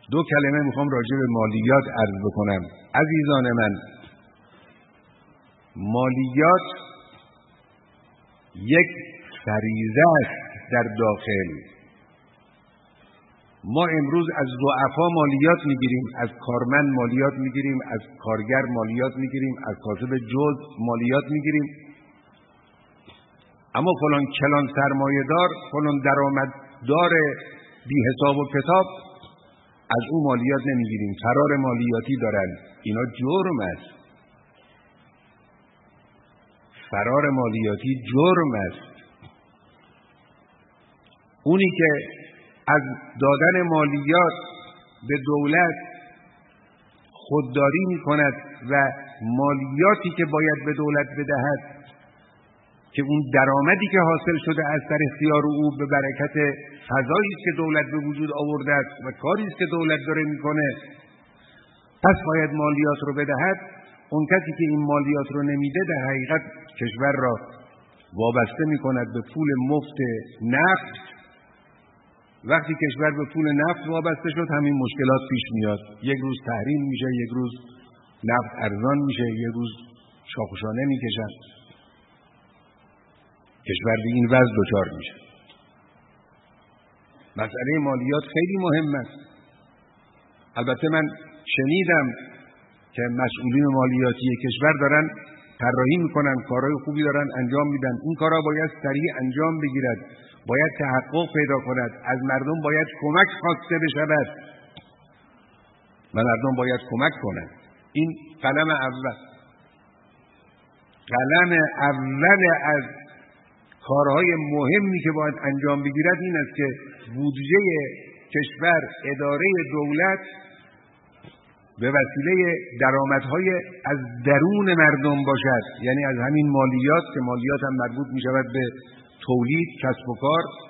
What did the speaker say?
دو کلمه میخوام راجع به مالیات عرض بکنم. عزیزان من، مالیات یک فریضه است در داخل. ما امروز از ضعفا مالیات میگیریم، از کارمند مالیات میگیریم، از کارگر مالیات میگیریم، از کاسب جزء مالیات میگیریم، اما فلان کلان سرمایه‌دار، فلان درآمددار بی حساب و کتاب، از اون مالیات نمیگیریم، فرار مالیاتی دارن. اینا جرم است. فرار مالیاتی جرم است. اونی که از دادن مالیات به دولت خودداری می کند و مالیاتی که باید به دولت بدهد که اون درآمدی که حاصل شده از در اختیار او به برکت فضایی است که دولت به وجود آورده است و کاری است که دولت داره میکنه، پس باید مالیات رو بدهد. اون کسی که این مالیات رو نمیده در حقیقت کشور را وابسته میکند به پول مفت نفت. وقتی کشور به پول نفت وابسته شد، همین مشکلات پیش میاد. یک روز تحریم میشه، یک روز نفت ارزان میشه، یک روز شاخوشانه میکشن، کشور به این وضع دچار میشه. مسئله مالیات خیلی مهم است. البته من شنیدم که مسئولین مالیاتی کشور دارن طراحی میکنن، کارهای خوبی دارن انجام میدن. این کارا باید سریع انجام بگیرد، باید تحقق پیدا کند، از مردم باید کمک خواسته بشود و مردم باید کمک کنند. این قلم اول از کارهای مهمی که باید انجام بگیرد این است که بودجه کشور، اداره دولت به وسیله درآمدهای از درون مردم باشد، یعنی از همین مالیات، که مالیات هم مربوط می شود به تولید، کسب و کار،